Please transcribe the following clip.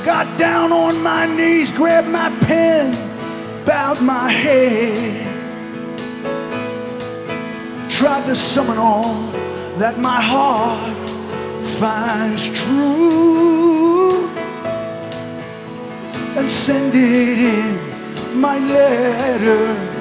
got down on my knees, grabbed my pen, bowed my head, tried to summon all that my heart finds true, and send it in my letter